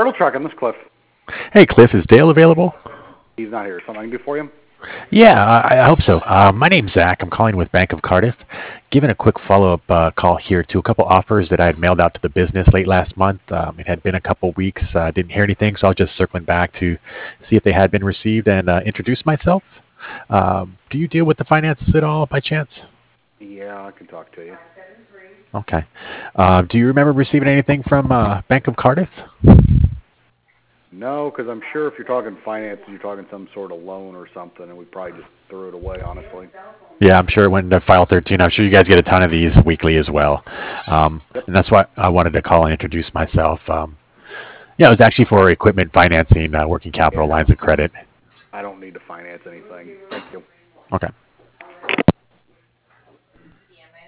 Auto Trucking, this is Cliff. Hey, Cliff, is Dale available? He's not here. Something I can do for you? Yeah, I hope so. My name's Zach. I'm calling with Bank of Cardiff. Giving a quick follow-up call here to a couple offers that I had mailed out to the business late last month. It had been a couple weeks. Didn't hear anything, so I was just circling back to see if they had been received and introduce myself. Do you deal with the finances at all by chance? Yeah, I can talk to you. Okay. Do you remember receiving anything from Bank of Cardiff? No, because I'm sure if you're talking finances, you're talking some sort of loan or something, and we probably just threw it away, honestly. Yeah, I'm sure when the file 13, I'm sure you guys get a ton of these weekly as well. Yep. And that's why I wanted to call and introduce myself. Yeah, it was actually for equipment financing, working capital Yeah, lines of credit. I don't need to finance anything. Thank you. Okay.